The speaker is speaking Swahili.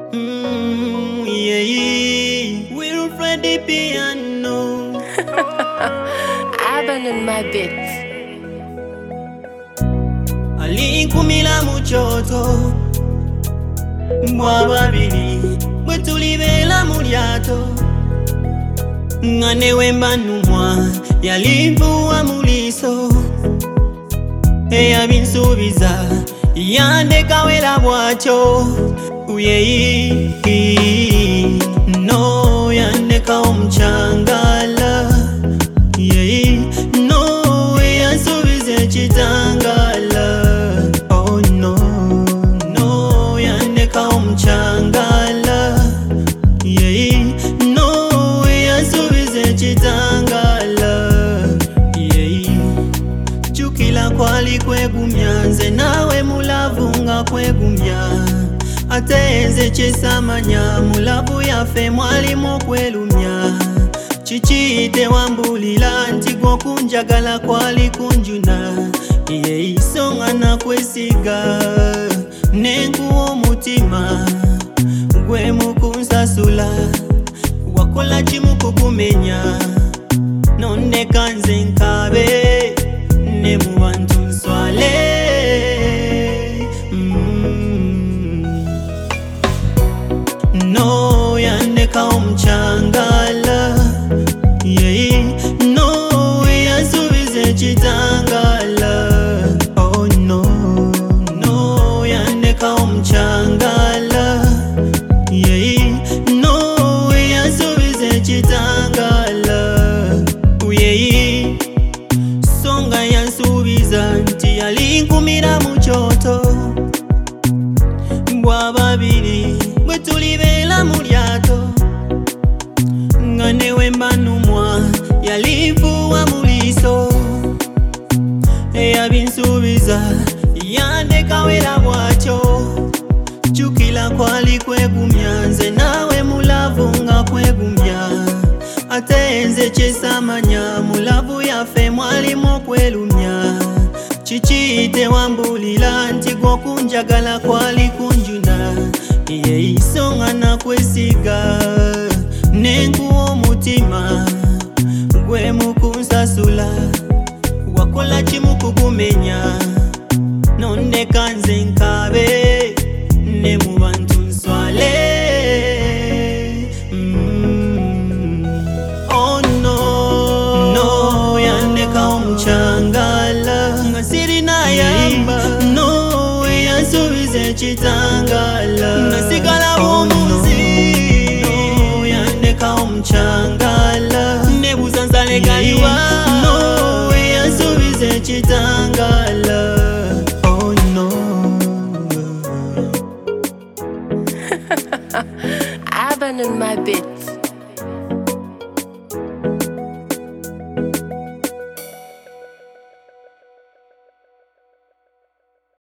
Yeah, we'll play the piano. Abandon my bit. Alinkumila muchoto mwa babili bwetulibela mulyato ngane wembanumwa yalimvuwa muliso eyabinsubiza yandekawela bwatyo uyeyi no yandeka omuchangala yeyi no yansubiza ekitangala oh no no yandeka omuchangala yeyi no yansubiza ekitangala yeyi jukila kwali kwegumya nze nawe mulavu nga kwegumya ate nze kyesamanya mulavu yaffe mwalimu okwelumya kiki tewambulira nti gwokunjagala kwali kunjuna yeisonga nakwesiga nenkuwa omutima gwe mukunsasula wakola kimu kugumenya nondeka nze nkabe ne mu bantu nswale no yandeka omuchangala yeyi no yansubiza ekitangala oh no no yandeka omuchangala yeyi no yansubiza ekitangala uyeyi songa yansubiza nti yalinkumira muchoto mbwa babiri bwetulibela mulyato ngane wembanumwa yalivuwa muliso eyabinsubiza yandekawela bwatyo jukila kwali kwegumya nze nawe mulavu nga kwegumya ate nze kyesamanya mulavu yaffe mwalimu okwelumya kiki tewambulira nti gwokunjagala kwali kunjuna yeisonga nakwesiga nenkuwa omutima gwe mukunsasula wakola kimu kugumenya nondeka nze nkabe ne mu bantu nswale oh no no yandeka omuchangala nga sirina yamba no yansubiza ekitangala nasigala bwomuzi no yandeka omuchangala nebuza nsale galiwa no yansubiza ekitangala oh no Abandon my bit.